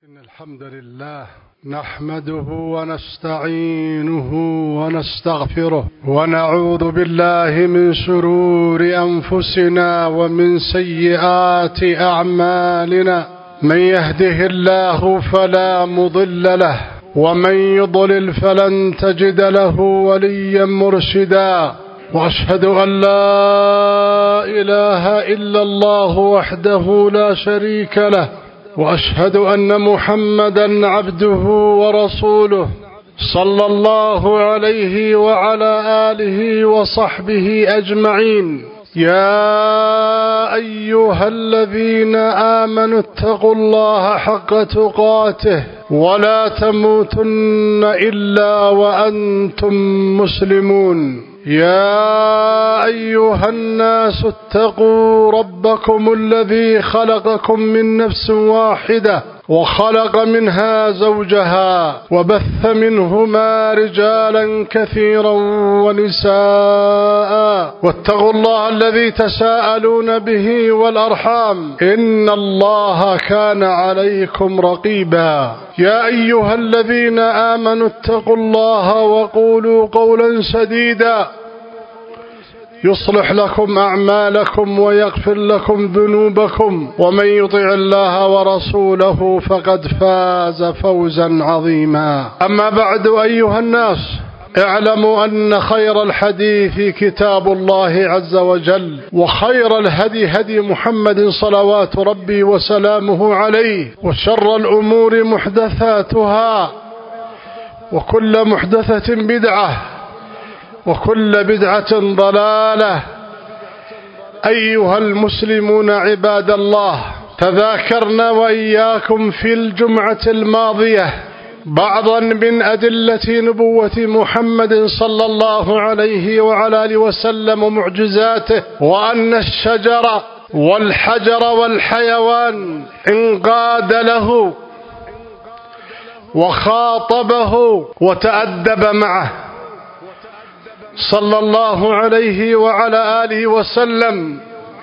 الحمد لله نحمده ونستعينه ونستغفره ونعوذ بالله من شرور أنفسنا ومن سيئات أعمالنا. من يهده الله فلا مضل له ومن يضلل فلن تجد له وليا مرشدا. وأشهد أن لا إله إلا الله وحده لا شريك له، وأشهد أن محمدا عبده ورسوله صلى الله عليه وعلى آله وصحبه أجمعين. يا أيها الذين آمنوا اتقوا الله حق تقاته ولا تموتن إلا وأنتم مسلمون. يا أيها الناس اتقوا ربكم الذي خلقكم من نفس واحدة وخلق منها زوجها وبث منهما رجالا كثيرا ونساء، واتقوا الله الذي تساءلون به والأرحام إن الله كان عليكم رقيبا. يا أيها الذين آمنوا اتقوا الله وقولوا قولا سديدا يصلح لكم أعمالكم ويغفر لكم ذنوبكم، ومن يطع الله ورسوله فقد فاز فوزا عظيما. أما بعد أيها الناس، اعلموا أن خير الحديث كتاب الله عز وجل، وخير الهدي هدي محمد صلوات ربي وسلامه عليه، وشر الأمور محدثاتها، وكل محدثة بدعة، وكل بدعة ضلالة. أيها المسلمون عباد الله، تذاكرنا وإياكم في الجمعة الماضية بعضا من أدلة نبوة محمد صلى الله عليه وعلى آله وسلم ومعجزاته، وأن الشجر والحجر والحيوان انقاد له وخاطبه وتأدب معه صلى الله عليه وعلى آله وسلم.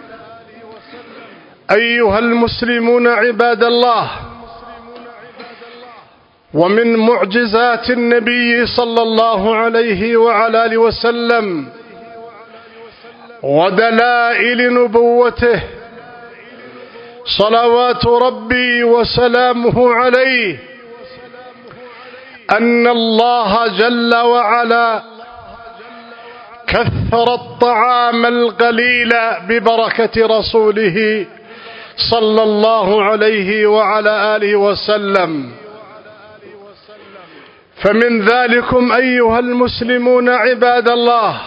أيها المسلمون عباد الله، ومن معجزات النبي صلى الله عليه وعلى آله وسلم ودلائل نبوته صلوات ربي وسلامه عليه أن الله جل وعلا كثر الطعام القليل ببركة رسوله صلى الله عليه وعلى آله وسلم. فمن ذلكم أيها المسلمون عباد الله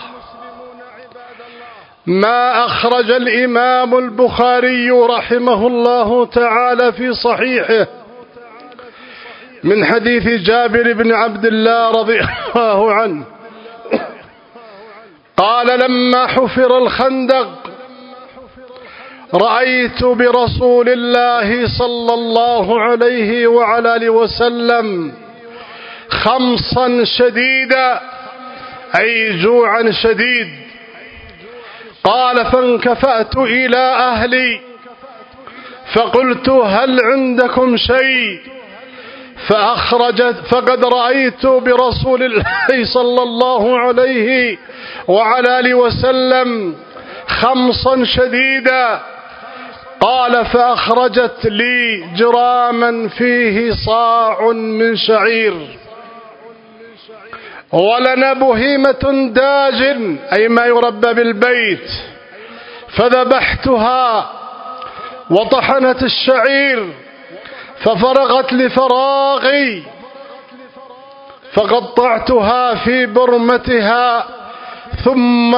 ما أخرج الإمام البخاري رحمه الله تعالى في صحيحه من حديث جابر بن عبد الله رضي الله عنه قال: لما حفر الخندق رأيت برسول الله صلى الله عليه وعلى آله وسلم خمصا شديدا، أي جوعا شديد. قال: فانكفأت إلى أهلي فقلت: هل عندكم شيء؟ فقد رأيت برسول الله صلى الله عليه وعلى آله وسلم خمصا شديدا. قال: فأخرجت لي جراما فيه صاع من شعير، ولنا بهيمة داجن، أي ما يربى بالبيت، فذبحتها وطحنت الشعير ففرغت لفراغي، فقطعتها في برمتها، ثم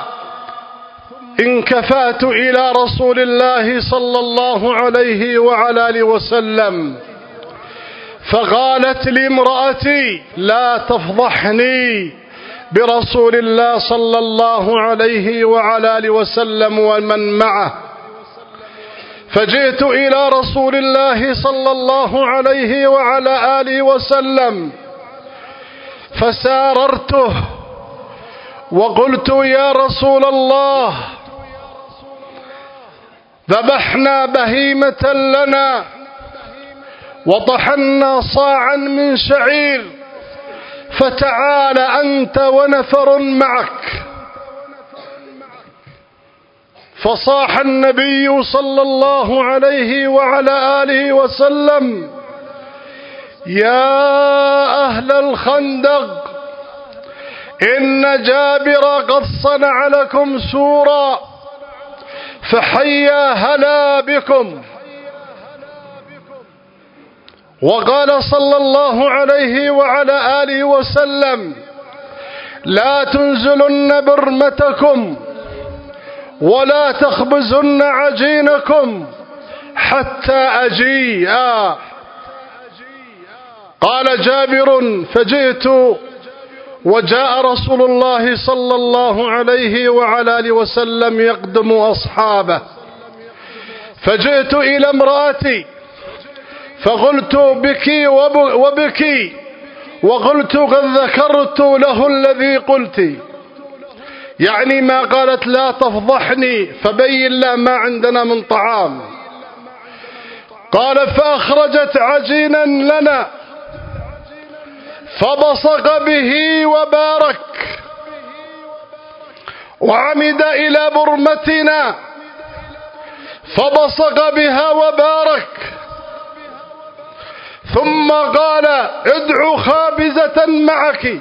انكفأت إلى رسول الله صلى الله عليه وعلى آله وسلم، فقالت لي امرأتي: لا تفضحني برسول الله صلى الله عليه وعلى آله وسلم ومن معه. فجئت إلى رسول الله صلى الله عليه وعلى آله وسلم فساررته وقلت: يا رسول الله، ذبحنا بهيمة لنا وطحنا صاعا من شعير، فتعال أنت ونفر معك. فصاح النبي صلى الله عليه وعلى آله وسلم: يا أهل الخندق، إن جابر قد صنع لكم سورا، فحيا هلا بكم. وقال صلى الله عليه وعلى آله وسلم: لا تنزلن برمتكم ولا تخبزن عجينكم حتى أجيء. قال جابر: فجئت وجاء رسول الله صلى الله عليه وعلى آله وسلم يقدم أصحابه، فجئت إلى امرأتي فقلت: بكي وبكي، وقلت: قد ذكرت له الذي قلت، يعني ما قالت لا تفضحني فبين لا ما عندنا من طعام. قال: فأخرجت عجينا لنا فبصق به وبارك، وعمد إلى برمتنا فبصق بها وبارك، ثم قال: ادعوا خابزة معك،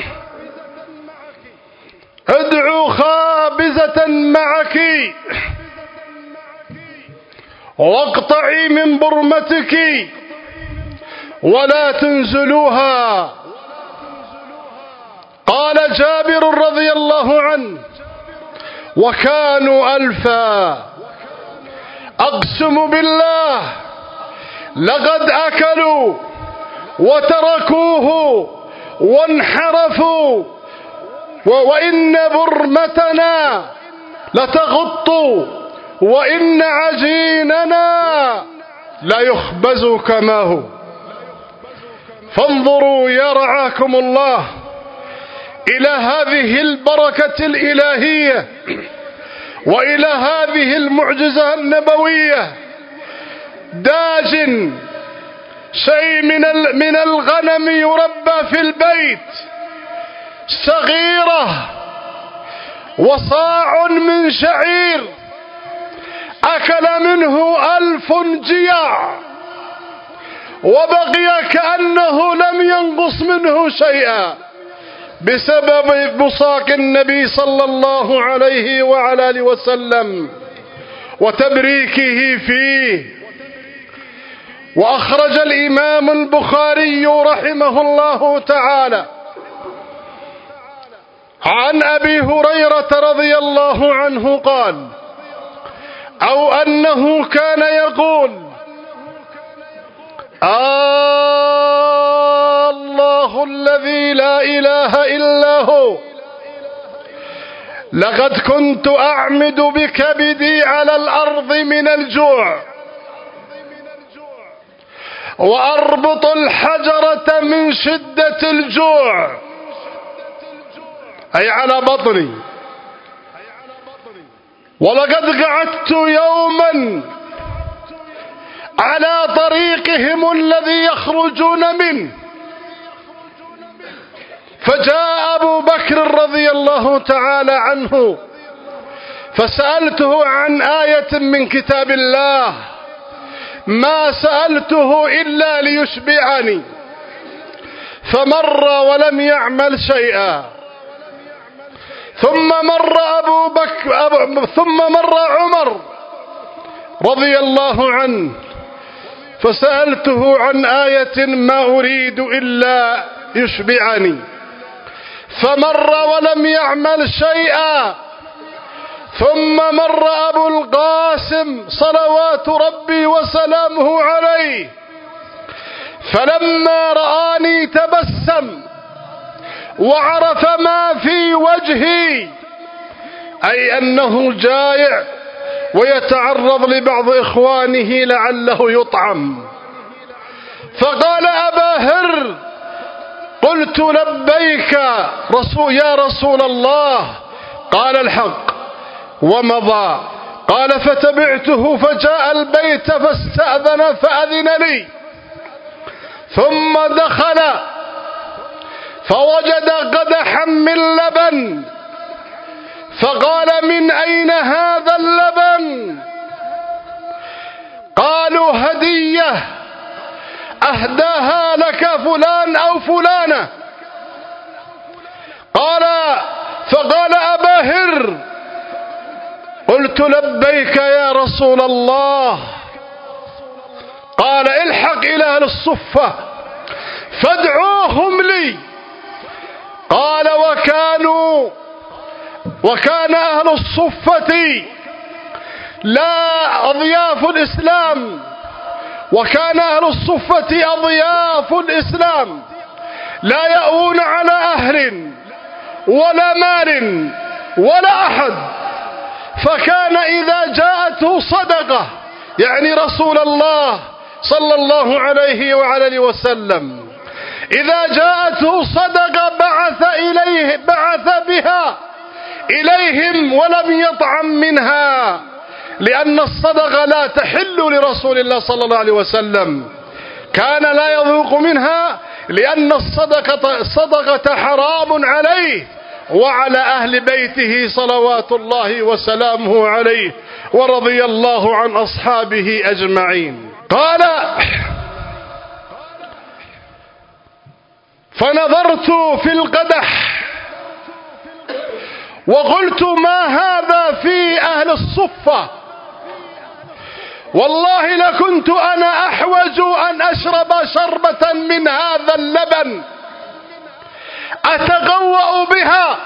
ادعوا خابزة معك، واقطعي من برمتك ولا تنزلوها. قال جابر رضي الله عنه: وكانوا ألفا، أقسم بالله لقد أكلوا وتركوه وانحرفوا، وإن برمتنا لتغط، وإن عجيننا لا يخبز كما هو. فانظروا يا رعاكم الله إلى هذه البركة الإلهية وإلى هذه المعجزة النبوية. داج شيء من الغنم يربى في البيت صغيرة، وصاع من شعير أكل منه 1000 جياع، وبقي كأنه لم ينقص منه شيئا بسبب بصاق النبي صلى الله عليه وعلى آله وسلم وتبريكه فيه. وأخرج الإمام البخاري رحمه الله تعالى عن أبي هريرة رضي الله عنه قال: أو أنه كان يقول: الله الذي لا إله إلا هو، لقد كنت أعمد بكبدي على الأرض من الجوع، وأربط الحجرة من شدة الجوع، أي على بطني. ولقد قعدت يوما على طريقهم الذي يخرجون منه، فجاء أبو بكر رضي الله تعالى عنه فسألته عن آية من كتاب الله، ما سألته إلا ليشبعني، فمر ولم يعمل شيئا. ثم مر عمر رضي الله عنه فسألته عن آية ما أريد إلا يشبعني، فمر ولم يعمل شيئا. ثم مر أبو القاسم صلوات ربي وسلامه عليه، فلما رآني تبسم وعرف ما في وجهي، أي أنه جائع ويتعرض لبعض إخوانه لعله يطعم، فقال: أبا هر. قلت: لبيك يا رسول الله. قال: الحق. ومضى. قال: فتبعته فجاء البيت فاستأذن فأذن لي، ثم دخل فوجد قدحا من لبن، فقال: من أين هذا اللبن؟ قالوا: هدية أهداها لك فلان أو فلانة. فقال أبا هر: قلت: لبيك يا رسول الله. قال: الحق إلى أهل الصفة فادعوهم لي. قال: وكان أهل الصفة لا أضياف الإسلام، وكان أهل الصفة أضياف الإسلام لا يأوون على أهل ولا مال ولا أحد. فكان إذا جاءته صدقة، يعني رسول الله صلى الله عليه وعلى وسلم، إذا جاءته صدقة بعث بها إليهم ولم يطعم منها، لأن الصدقة لا تحل لرسول الله صلى الله عليه وسلم، كان لا يذوق منها، لأن الصدقة حرام عليه وعلى أهل بيته صلوات الله وسلامه عليه، ورضي الله عن أصحابه أجمعين. قال: فنظرت في القدح وقلت: ما هذا في أهل الصفة؟ والله لكنت أنا أحوج أن أشرب شربة من هذا اللبن أتقوأ بها.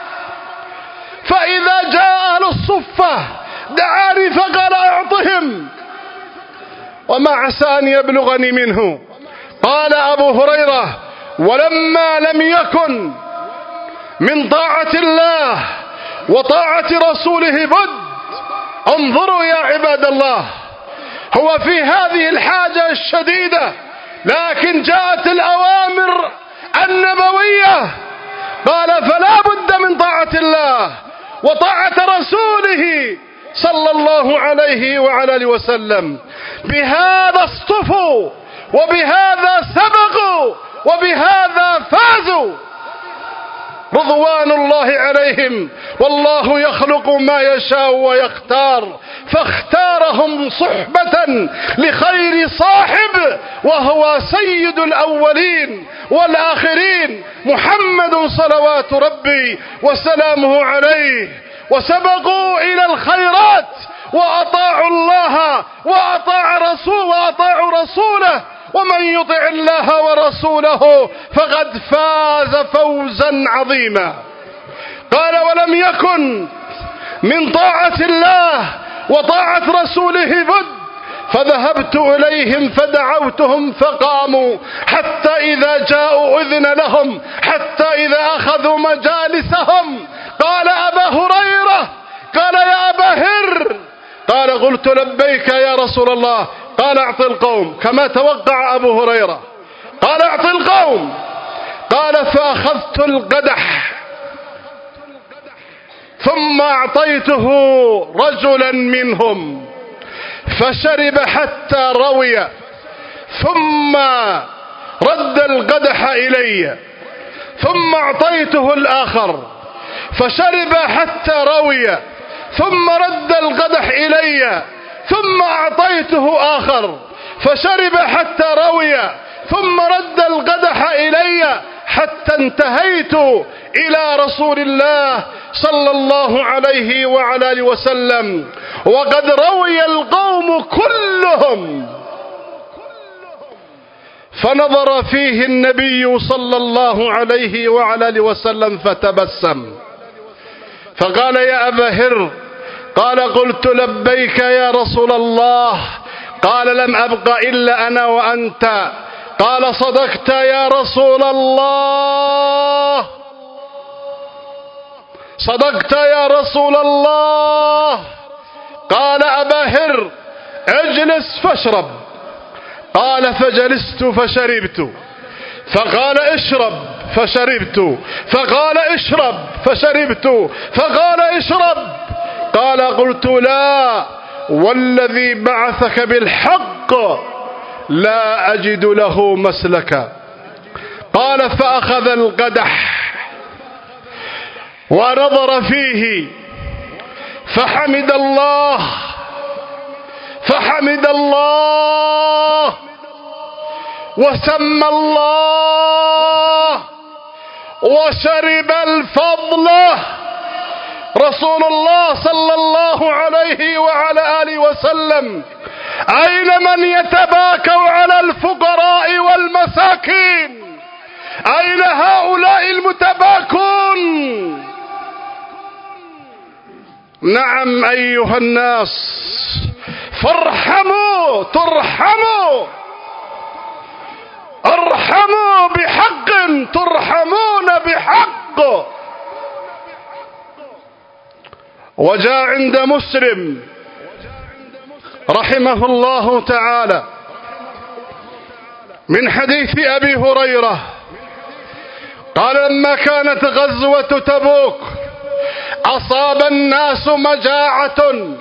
فإذا جاء أهل الصفة دعاني فقال: أعطهم، وما عسى أن يبلغني منه. قال أبو هريرة: ولما لم يكن من طاعة الله وطاعة رسوله بد. انظروا يا عباد الله، هو في هذه الحاجة الشديدة، لكن جاءت الأوامر النبوية، قال: فلا بد من طاعة الله وطاعة رسوله صلى الله عليه وعلى وسلم. بهذا اصطفوا، وبهذا سبقوا، وبهذا فازوا رضوان الله عليهم. والله يخلق ما يشاء ويختار، فاختارهم صحبة لخير صاحب، وهو سيد الأولين والآخرين محمد صلوات ربي وسلامه عليه. وسبقوا إلى الخيرات وأطاعوا الله وأطاعوا رسوله، ومن يطع الله ورسوله فقد فاز فوزا عظيما. قال: ولم يكن من طاعة الله وطاعة رسوله بد، فذهبت إليهم فدعوتهم فقاموا، حتى إذا جاءوا أذن لهم، حتى إذا أخذوا مجالسهم. قال أبا هريرة: قال: يا أبا هر. قال: قلت: لبيك يا رسول الله. قال: أعط القوم، كما توقع أبو هريرة. قال: أعط القوم. قال: فأخذت القدح ثم أعطيته رجلا منهم فشرب حتى روي، ثم رد القدح إلي، ثم أعطيته الآخر فشرب حتى روي، ثم رد القدح إلي، ثم أعطيته آخر فشرب حتى روي، ثم رد القدح إلي، حتى انتهيت إلى رسول الله صلى الله عليه وعلى وسلم وقد روي القوم كلهم. فنظر فيه النبي صلى الله عليه وعلى وسلم فتبسم، فقال: يا أبا هر. قال: قلت: لبيك يا رسول الله. قال: لم أبق إلا أنا وأنت. قال: صدقت يا رسول الله، صدقت يا رسول الله. قال أبا هر: اجلس فاشرب. قال: فجلست فشربت. فقال: اشرب. فشربت. فقال: اشرب. فشربت. فقال: اشرب. قال: قلت: لا، والذي بعثك بالحق لا أجد له مسلكا. قال فأخذ القدح ونظر فيه فحمد الله وسمى الله وشرب الفضل. رسول الله صلى الله عليه وعلى آله وسلم: أين من يتباكى على الفقراء والمساكين؟ أين هؤلاء المتباكون؟ نعم أيها الناس، فارحموا ترحموا، ارحموا بحق ترحمون بحق. وجاء عند مسلم رحمه الله تعالى من حديث أبي هريرة قال: لما كانت غزوة تبوك أصاب الناس مجاعة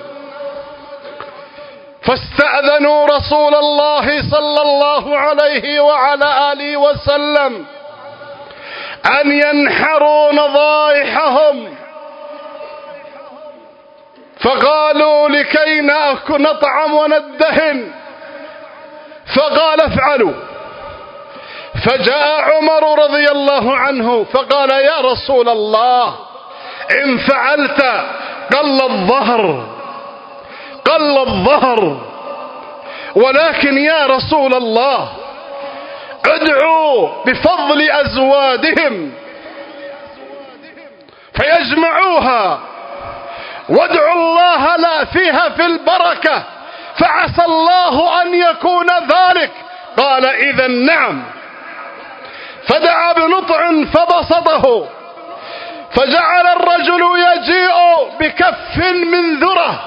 فاستأذنوا رسول الله صلى الله عليه وعلى آله وسلم أن ينحروا نضائحهم، فقالوا: لكي نطعم وندهن. فقال: افعلوا. فجاء عمر رضي الله عنه فقال: يا رسول الله، إن فعلت قل الظهر، ولكن يا رسول الله ادعوا بفضل أزوادهم فيجمعوها، وادعوا الله لا فيها في البركة، فعسى الله أن يكون ذلك. قال: إذا نعم. فدعا بنطع فبسطه، فجعل الرجل يجيء بكف من ذرة،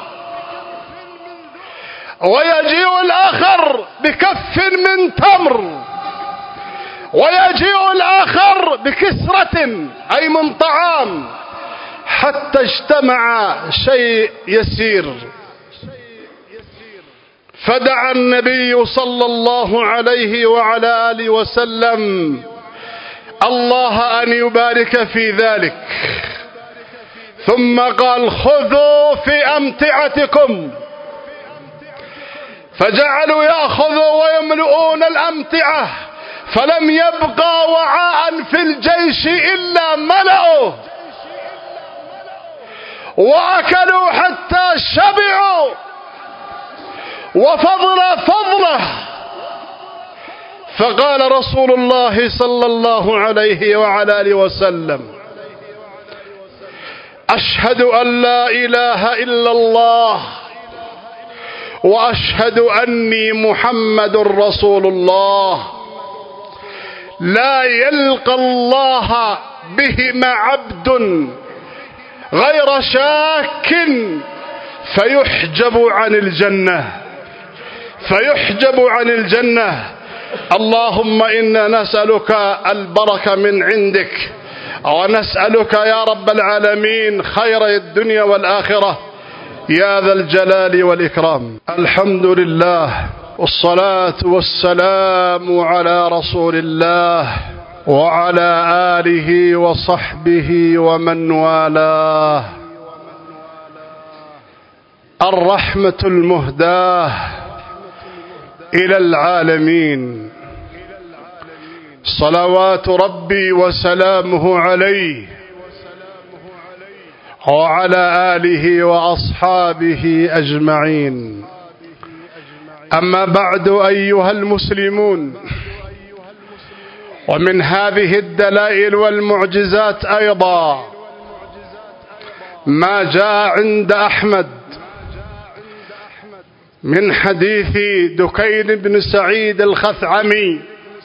ويجيء الآخر بكف من تمر، ويجيء الآخر بكسرة أي من طعام، حتى اجتمع شيء يسير. فدعا النبي صلى الله عليه وعلى آله وسلم الله أن يبارك في ذلك، ثم قال: خذوا في أمتعتكم. فجعلوا يأخذوا ويملؤون الأمتعة، فلم يبقى وعاء في الجيش إلا ملأوا، وأكلوا حتى شبعوا، وفضله. فقال رسول الله صلى الله عليه وعلى آله وسلم: أشهد أن لا إله إلا الله وأشهد أني محمد رسول الله. لا يلقى الله بهما عبد غير شاك فيحجب عن الجنة. اللهم إنا نسألك البركة من عندك، ونسألك يا رب العالمين خير الدنيا والآخرة يا ذا الجلال والإكرام. الحمد لله، والصلاة والسلام على رسول الله وعلى آله وصحبه ومن والاه. الرحمة المهداة إلى العالمين، صلوات ربي وسلامه عليه وعلى آله وأصحابه أجمعين. أما بعد أيها المسلمون، ومن هذه الدلائل والمعجزات أيضا ما جاء عند أحمد من حديث دكين بن سعيد الخثعمي،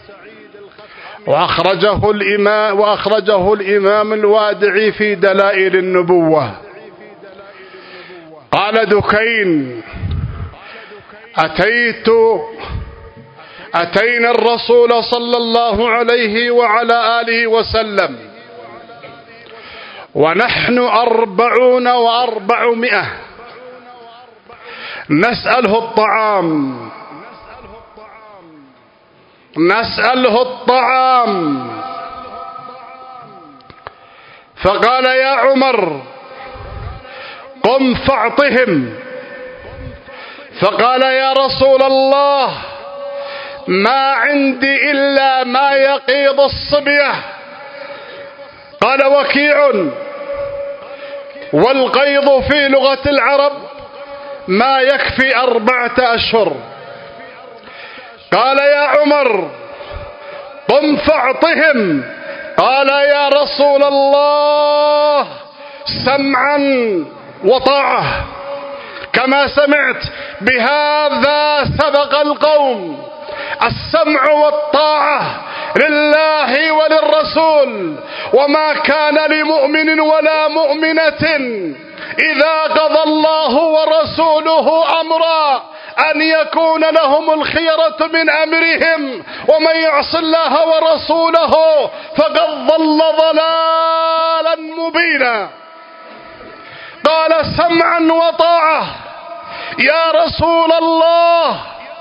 وأخرجه الإمام الوادعي في دلائل النبوة. قال دكين: أتينا الرسول صلى الله عليه وعلى آله وسلم ونحن 400 نسأله الطعام، نسأله الطعام، فقال يا عمر قم فاعطهم. فقال يا رسول الله ما عندي إلا ما يقيض الصبية. قال وكيع والقيض في لغة العرب ما يكفي 4 أشهر. قال يا عمر قم فاعطهم. قال يا رسول الله سمعا وطاعة. كما سمعت بهذا سبق القوم، السمع والطاعة لله وللرسول. وما كان لمؤمن ولا مؤمنة إذا قضى الله ورسوله أمرا أن يكون لهم الخيرة من أمرهم، ومن يعص الله ورسوله فقد ضل ضلالا مبينا. قال سمعا وطاعة يا رسول الله.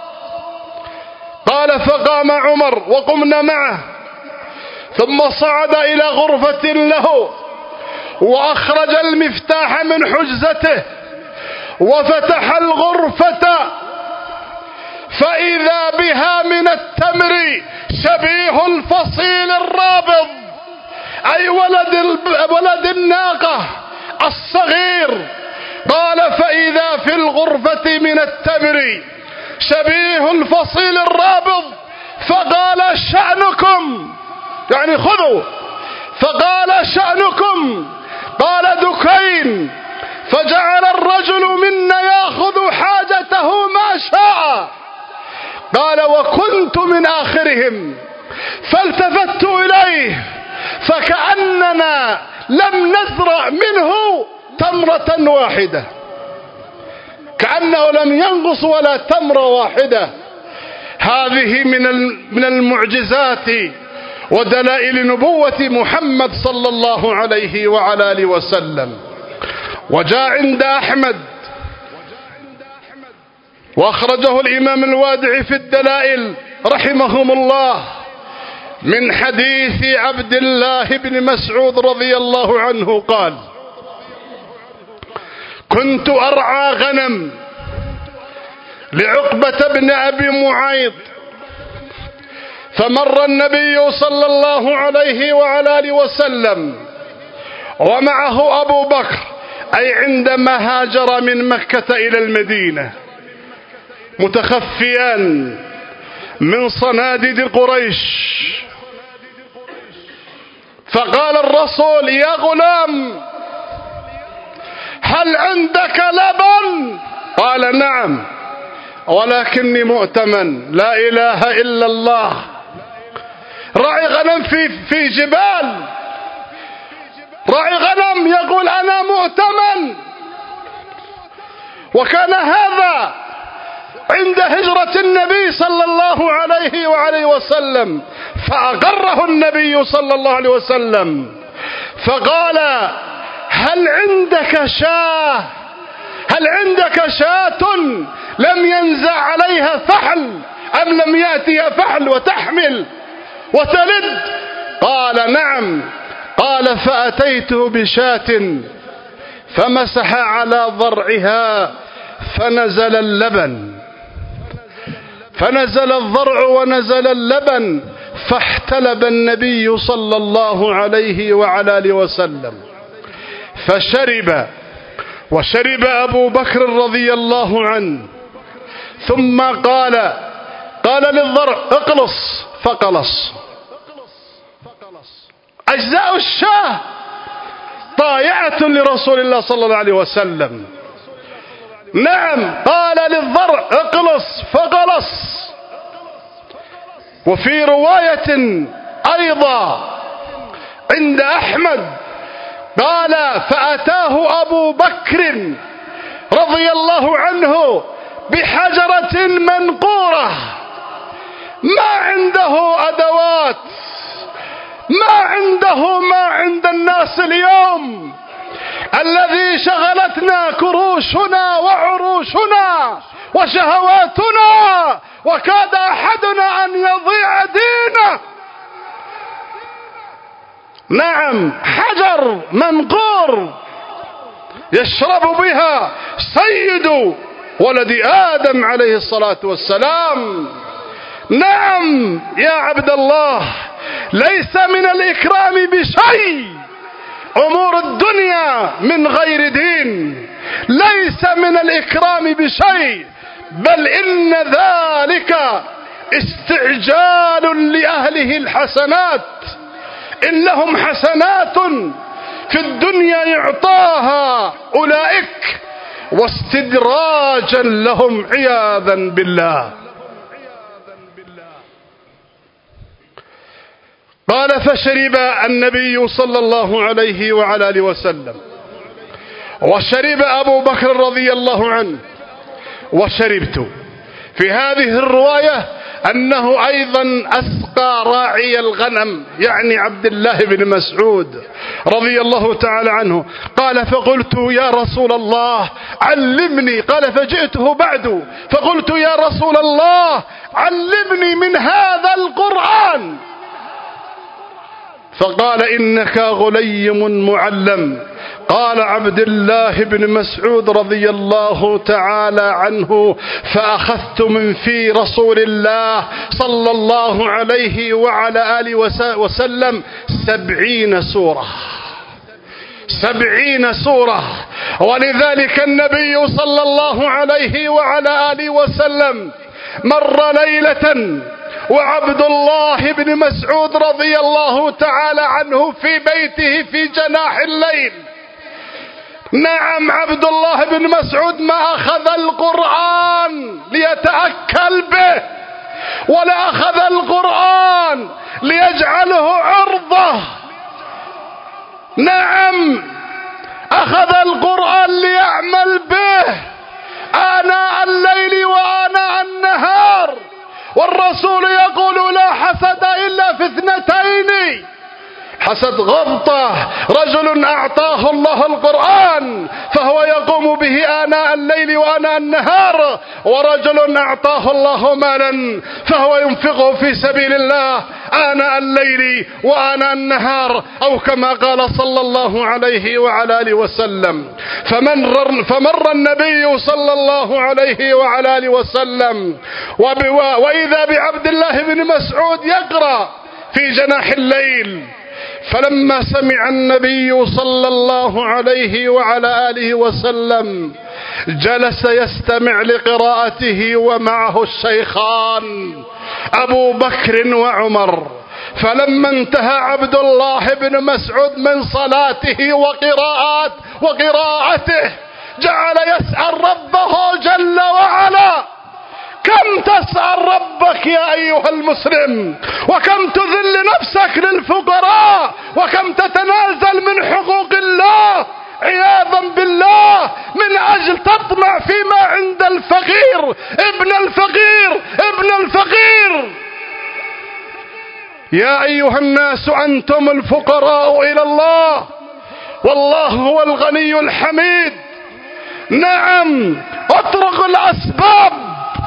قال فقام عمر وقمنا معه، ثم صعد إلى غرفة له وأخرج المفتاح من حجزته وفتح الغرفة، فإذا بها من التمر شبيه الفصيل الرابض، أي ولد الناقة الصغير. قال فإذا في الغرفة من التمر شبيه الفصيل الرابض. فقال شأنكم، يعني خذوا. فقال شأنكم. قال دكين. فجعل الرجل منا يأخذ حاجته ما شاء. قال وكنت من آخرهم، فالتفت إليه فكأننا لم نزرع منه تمرة واحدة، كأنه لم ينقص ولا تمرة واحدة. هذه من المعجزات ودلائل نبوة محمد صلى الله عليه وعلى آله وسلم. وجاء عند أحمد وأخرجه الإمام الوادعي في الدلائل رحمهم الله من حديث عبد الله بن مسعود رضي الله عنه قال كنت أرعى غنم لعقبة بن أبي معيط، فمر النبي صلى الله عليه وعلى آله وسلم ومعه أبو بكر، أي عندما هاجر من مكة إلى المدينة، متخفيان من صناديد قريش. فقال الرسول يا غلام هل عندك لبن؟ قال نعم ولكني مؤتمن، لا إله إلا الله. راعي غنم في جبال، راعي غنم يقول أنا مؤتمن. وكان هذا عند هجرة النبي صلى الله عليه وعليه وسلم، فأقره النبي صلى الله عليه وسلم فقال هل عندك شاة؟ هل عندك شاة لم ينزع عليها فحل أم لم يأتيها فحل وتحمل وتلد؟ قال نعم. قال فأتيته بشاة فمسح على ضرعها فنزل اللبن، فنزل الضرع ونزل اللبن، فاحتلب النبي صلى الله عليه وعلى آله وسلم فشرب، وشرب أبو بكر رضي الله عنه. ثم قال للضرع اقلص، فقلص. أجزاء الشاة طائعة لرسول الله صلى الله عليه وسلم. نعم. قال للضرع اقلص، فقلص. وفي رواية أيضا عند أحمد قال فأتاه أبو بكر رضي الله عنه بحجرة منقورة، ما عنده أدوات، ما عند الناس اليوم الذي شغلتنا كروشنا وعروشنا وشهواتنا وكاد أحدنا أن يضيع دينه. نعم، حجر منقور يشرب بها سيد ولد آدم عليه الصلاة والسلام. نعم يا عبد الله، ليس من الإكرام بشيء أمور الدنيا من غير دين، ليس من الإكرام بشيء، بل إن ذلك استعجال لأهله الحسنات. إن لهم حسنات في الدنيا يعطاها أولئك، واستدراجا لهم عياذا بالله. قال: فشرب النبي صلى الله عليه وعلى آله وسلم، وشرب أبو بكر رضي الله عنه، وشربت. في هذه الرواية أنه أيضا أسقى راعي الغنم، يعني عبد الله بن مسعود رضي الله تعالى عنه. قال: فقلت يا رسول الله علمني. قال: فجئته بعد فقلت يا رسول الله علمني من هذا القرآن. فقال: إنك غليم معلم. قال عبد الله بن مسعود رضي الله تعالى عنه: فأخذت من في رسول الله صلى الله عليه وعلى آله وسلم 70 سورة، 70 سورة. ولذلك النبي صلى الله عليه وعلى آله وسلم مر ليلة وعبد الله بن مسعود رضي الله تعالى عنه في بيته في جناح الليل. نعم، عبد الله بن مسعود ما أخذ القرآن ليتأكل به، ولا أخذ القرآن ليجعله عرضة. نعم، أخذ القرآن ليعمل به آناء الليل وآناء النهار. والرسول يقول: لا حسد إلا في 2: حسد غبطة، رجل أعطاه الله القرآن فهو يقوم به آناء الليل وآناء النهار، ورجل أعطاه الله مالا فهو ينفقه في سبيل الله آناء الليل وآناء النهار، أو كما قال صلى الله عليه وعلى آله وسلم. فمر النبي صلى الله عليه وعلى آله وسلم وإذا بعبد الله بن مسعود يقرأ في جناح الليل. فلما سمع النبي صلى الله عليه وعلى آله وسلم جلس يستمع لقراءته، ومعه الشيخان أبو بكر وعمر. فلما انتهى عبد الله بن مسعود من صلاته وقراءته جعل يسأل ربه جل وعلا: كم تسأل ربك يا أيها المسلم، وكم تذل نفسك للفقراء، وكم تتنازل من حقوق الله عياذا بالله من أجل تطمع فيما عند الفقير ابن الفقير ابن الفقير. يا أيها الناس أنتم الفقراء إلى الله، والله هو الغني الحميد. نعم، اطرق الأسباب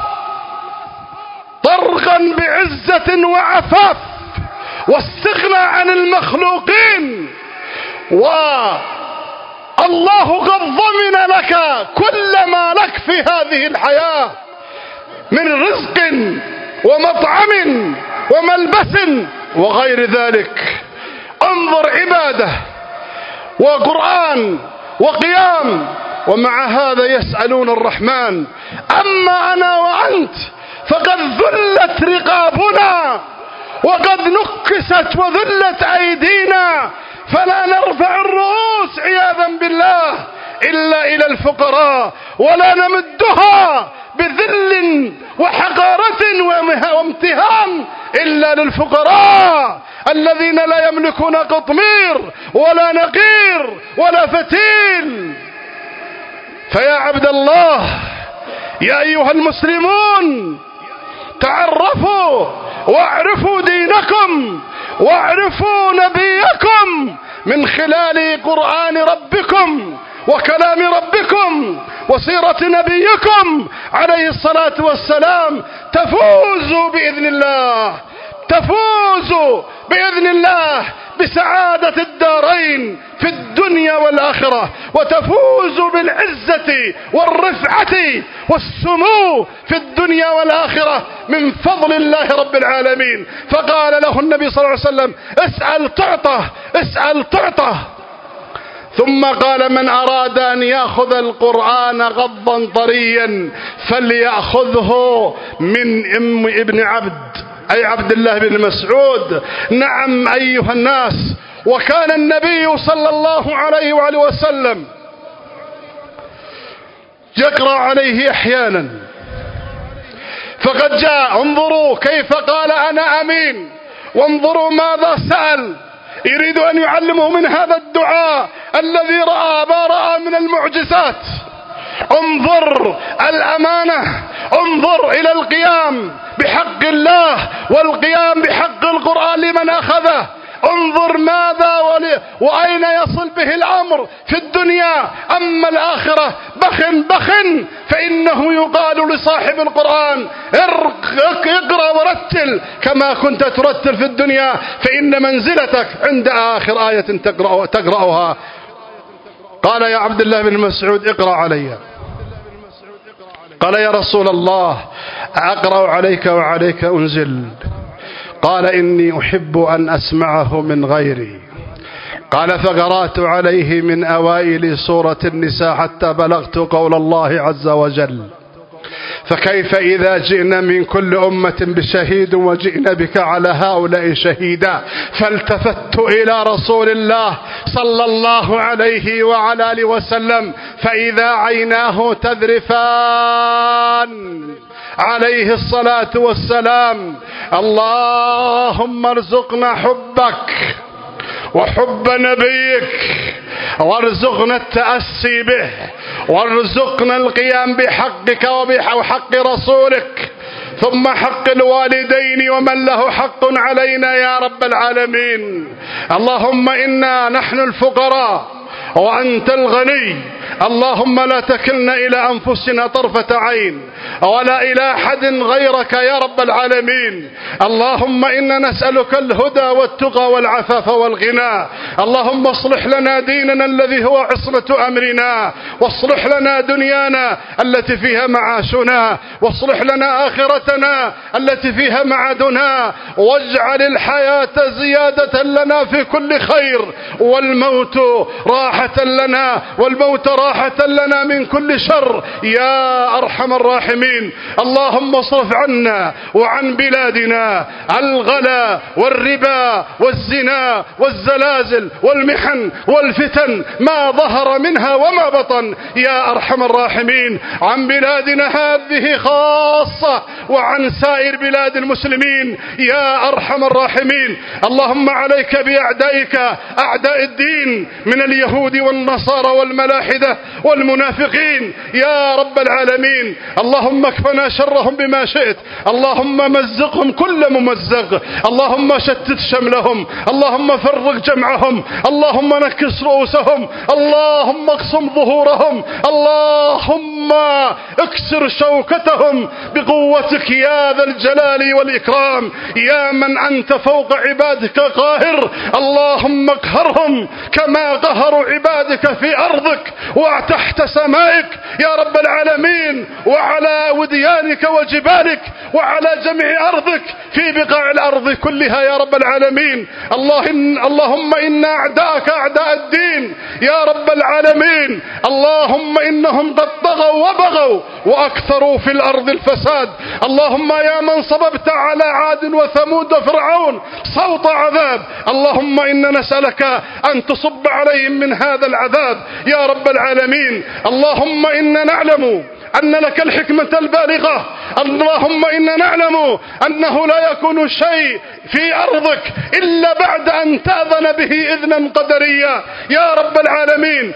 طرقا بعزة وعفاف، واستغنى عن المخلوقين، والله قد ضمن لك كل ما لك في هذه الحياة من رزق ومطعم وملبس وغير ذلك. انظر، عبادة وقرآن وقيام، ومع هذا يسألون الرحمن. أما أنا وأنت فقد ذلت رقابنا، وقد نكست وذلت أيدينا، فلا نرفع الرؤوس عياذا بالله إلا إلى الفقراء، ولا نمدها بذل وحقارة وامتهان إلا للفقراء الذين لا يملكون قطمير ولا نقير ولا فتيل. فيا عبد الله، يا أيها المسلمون، تعرفوا واعرفوا دينكم واعرفوا نبيكم من خلال قرآن ربكم وكلام ربكم وسيرة نبيكم عليه الصلاة والسلام تفوزوا بإذن الله، تفوزوا بإذن الله بسعادة الدارين في الدنيا والآخرة، وتفوزوا بالعزة والرفعة والسمو في الدنيا والآخرة من فضل الله رب العالمين. فقال له النبي صلى الله عليه وسلم: اسأل تعطه، اسأل تعطه. ثم قال: من أراد أن يأخذ القرآن غضا طريا فليأخذه من ابن عبد، أي عبد الله بن مسعود. نعم أيها الناس، وكان النبي صلى الله عليه وآله وسلم يقرأ عليه أحيانا، فقد جاء، انظروا كيف قال أنا أمين، وانظروا ماذا سأل، يريد أن يعلمه من هذا الدعاء الذي رأى ما رأى من المعجزات. انظر الأمانة، انظر إلى القيام بحق الله والقيام بحق القرآن لمن أخذه. انظر ماذا وأين يصل به الأمر في الدنيا. أما الآخرة بخ فإنه يقال لصاحب القرآن: اقرأ ورتل كما كنت ترتل في الدنيا، فإن منزلتك عند آخر آية تقرأها. قال: يا عبد الله بن مسعود اقرأ علي. قال: يا رسول الله أقرأ عليك وعليك أنزل. قال: إني أحب أن أسمعه من غيري. قال: فقرأت عليه من أوائل سورة النساء حتى بلغت قول الله عز وجل: فكيف إذا جئنا من كل أمة بشهيد وجئنا بك على هؤلاء شهيدا. فالتفت إلى رسول الله صلى الله عليه وعلى آله وسلم فإذا عيناه تذرفان عليه الصلاة والسلام: اللهم ارزقنا حبك وحب نبيك، وارزقنا التأسي به، وارزقنا القيام بحقك وحق رسولك، ثم حق الوالدين ومن له حق علينا يا رب العالمين. اللهم إنا نحن الفقراء وأنت الغني، اللهم لا تكلنا إلى أنفسنا طرفة عين ولا إلى أحد غيرك يا رب العالمين. اللهم إنا نسألك الهدى والتقى والعفاف والغنى. اللهم اصلح لنا ديننا الذي هو عصمة أمرنا، واصلح لنا دنيانا التي فيها معاشنا، واصلح لنا آخرتنا التي فيها معادنا، واجعل الحياة زيادة لنا في كل خير، والموت راحة لنا، والموت راحة لنا من كل شر يا أرحم الراحمين. اللهم اصرف عنا وعن بلادنا الغلا والربا والزنا والزلازل والمحن والفتن ما ظهر منها وما بطن يا أرحم الراحمين، عن بلادنا هذه خاصة وعن سائر بلاد المسلمين يا أرحم الراحمين. اللهم عليك بأعدائك أعداء الدين من اليهود والنصارى والملاحدة والمنافقين يا رب العالمين. اللهم اكفنا شرهم بما شئت، اللهم مزقهم كل ممزق، اللهم شتت شملهم، اللهم فرق جمعهم، اللهم نكس رؤوسهم، اللهم اقسم ظهورهم، اللهم اكسر شوكتهم بقوتك يا ذا الجلال والإكرام. يا من أنت فوق عبادك قاهر، اللهم اقهرهم كما قهروا عبادك في أرضك وتحت سمائك يا رب العالمين، وعلى وديانك وجبالك وعلى جميع أرضك في بقاع الأرض كلها يا رب العالمين. اللهم إن أعداءك أعداء الدين يا رب العالمين، اللهم إنهم قد طغوا وبغوا وأكثروا في الأرض الفساد. اللهم يا من صببت على عاد وثمود وفرعون صوت عذاب، اللهم إنا نسألك أن تصب عليهم من هذا العذاب يا رب العالمين. اللهم إنا نعلم أن لك الحكمة البالغة، اللهم إنا نعلم أنه لا يكون شيء في أرضك إلا بعد أن تأذن به إذنا قدريا يا رب العالمين.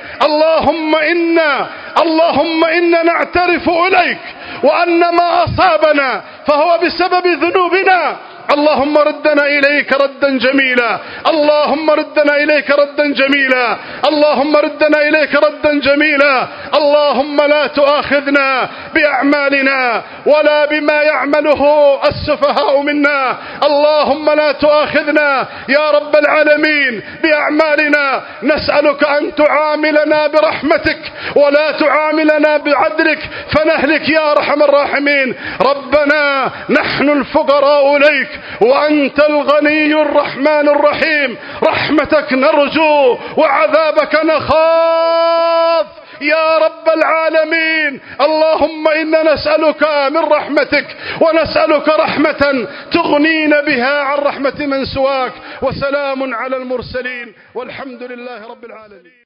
اللهم إنا نعترف إليك وأن ما أصابنا فهو بسبب ذنوبنا اللهم ردنا إليك ردا جميلا، اللهم ردنا إليك ردا جميلا، اللهم ردنا إليك ردا جميلا. اللهم لا تؤاخذنا بأعمالنا ولا بما يعمله السفهاء منا، اللهم لا تؤاخذنا يا رب العالمين بأعمالنا. نسألك أن تعاملنا برحمتك ولا تعاملنا بعدلك فنهلك يا أرحم الراحمين. ربنا نحن الفقراء إليك وأنت الغني الرحمن الرحيم، رحمتك نرجو وعذابك نخاف يا رب العالمين. اللهم إنا نسألك من رحمتك ونسألك رحمة تغنينا بها عن رحمة من سواك. وسلام على المرسلين والحمد لله رب العالمين.